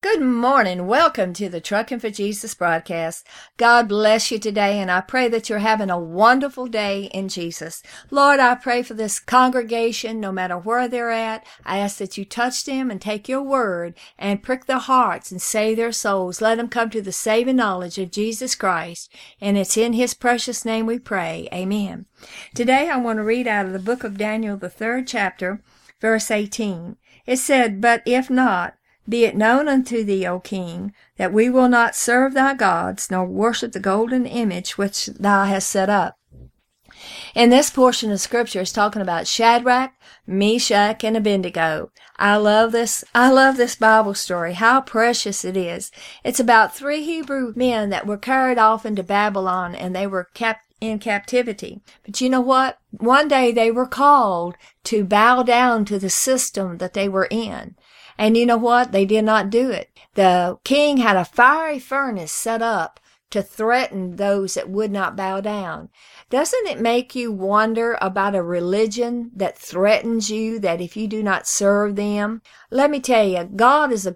Good morning. Welcome to the Trucking for Jesus broadcast. God bless you today, and I pray that you're having a wonderful day in Jesus. Lord, I pray for this congregation, no matter where they're at. I ask that you touch them and take your word and prick their hearts and save their souls. Let them come to the saving knowledge of Jesus Christ, and it's in his precious name we pray. Amen. Today I want to read out of the book of Daniel, the 3rd chapter, verse 18. It said, "But if not, be it known unto thee, O king, that we will not serve thy gods, nor worship the golden image which thou hast set up." In this portion of scripture, it's talking about Shadrach, Meshach, and Abednego. I love this Bible story. How precious it is. It's about 3 Hebrew men that were carried off into Babylon, and they were kept in captivity. But you know what? One day they were called to bow down to the system that they were in. And you know what? They did not do it. The king had a fiery furnace set up to threaten those that would not bow down. Doesn't it make you wonder about a religion that threatens you, that if you do not serve them? Let me tell you, our God is a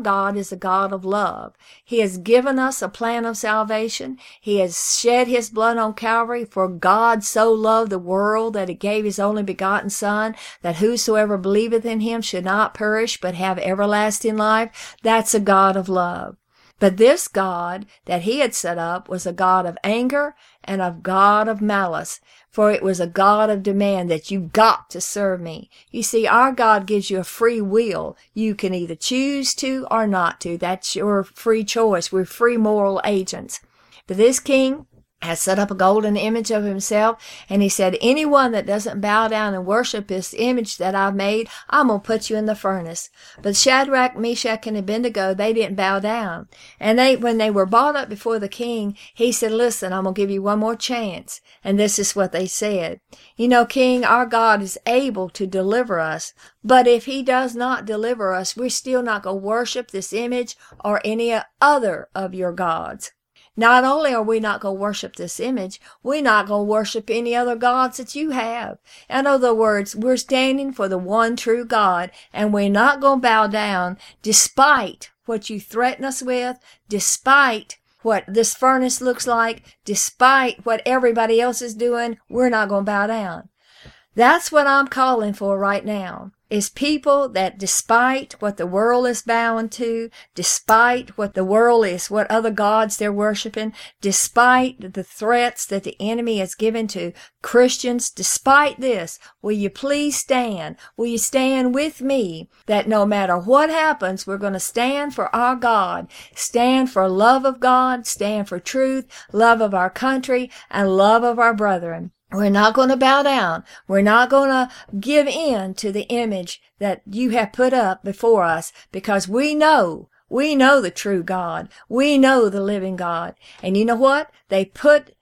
God of love. He has given us a plan of salvation. He has shed his blood on Calvary, for God so loved the world that he gave his only begotten Son, that whosoever believeth in him should not perish but have everlasting life. That's a God of love. But this God that he had set up was a God of anger and a God of malice, for it was a God of demand that you got to serve me. You see, our God gives you a free will. You can either choose to or not to. That's your free choice. We're free moral agents. But this king has set up a golden image of himself, and he said, anyone that doesn't bow down and worship this image that I've made, I'm going to put you in the furnace. But Shadrach, Meshach, and Abednego, they didn't bow down. And when they were brought up before the king, he said, listen, I'm going to give you one more chance. And this is what they said. You know, King, our God is able to deliver us, but if he does not deliver us, we're still not going to worship this image or any other of your gods. Not only are we not going to worship this image, we're not going to worship any other gods that you have. In other words, we're standing for the one true God, and we're not going to bow down despite what you threaten us with, despite what this furnace looks like, despite what everybody else is doing. We're not going to bow down. That's what I'm calling for right now, is people that despite what the world is bowing to, despite what the world is, what other gods they're worshiping, despite the threats that the enemy has given to Christians, despite this, will you please stand? Will you stand with me that no matter what happens, we're going to stand for our God, stand for love of God, stand for truth, love of our country, and love of our brethren. We're not going to bow down. We're not going to give in to the image that you have put up before us, because we know the true God. We know the living God. And you know what? They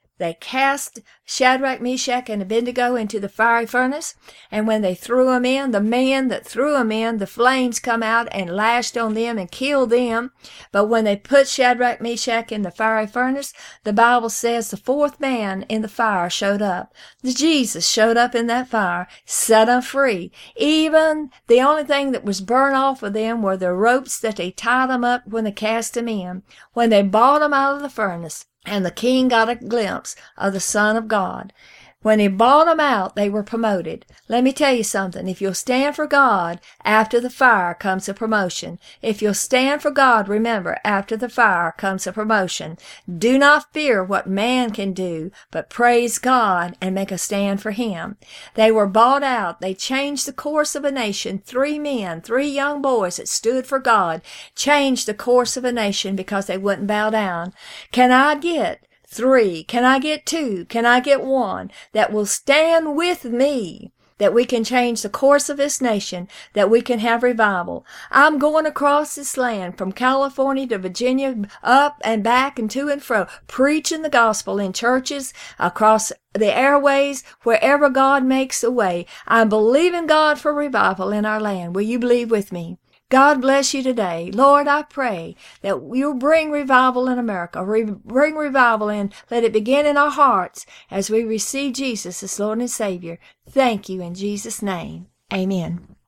cast Shadrach, Meshach, and Abednego into the fiery furnace, and when they threw them in, the man that threw them in, the flames come out and lashed on them and killed them. But when they put Shadrach, Meshach in the fiery furnace, the Bible says the 4th man in the fire showed up. Jesus showed up in that fire, set them free. Even the only thing that was burned off of them were the ropes that they tied them up when they cast them in. When they brought them out of the furnace, and the king got a glimpse of the Son of God, when he brought them out, they were promoted. Let me tell you something. If you'll stand for God, after the fire comes a promotion. If you'll stand for God, remember, after the fire comes a promotion. Do not fear what man can do, but praise God and make a stand for him. They were bought out. They changed the course of a nation. 3 men, 3 young boys that stood for God, changed the course of a nation because they wouldn't bow down. Can I get 3? Can I get 2? Can I get 1 that will stand with me, that we can change the course of this nation, that we can have revival? I'm going across this land from California to Virginia, up and back and to and fro, preaching the gospel in churches, across the airways, wherever God makes a way. I'm believing God for revival in our land. Will you believe with me? God bless you today. Lord, I pray that you'll bring revival in America. Bring revival in. Let it begin in our hearts as we receive Jesus as Lord and Savior. Thank you in Jesus' name. Amen.